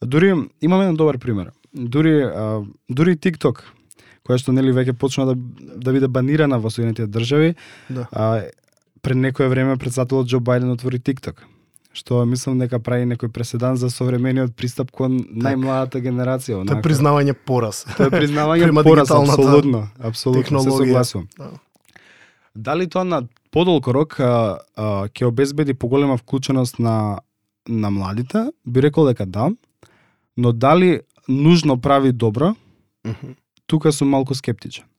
Дури имаме еден добар пример. Дури TikTok, која што нели веќе почна да биде банирана во Соединетите држави. Да. Пред некое време председателот Џо Бајден отвори TikTok, што мислам дека прави некој преседан за современиот пристап кон најмладата генерација. Тоа е признавање пораз. Тоа е признавање пораз, апсолутно, се согласувам. Дали тоа на подолг рок ќе обезбеди поголема вклученост на младите? Би рекол дека да, но дали нужно прави добро? Тука сум малку скептичен.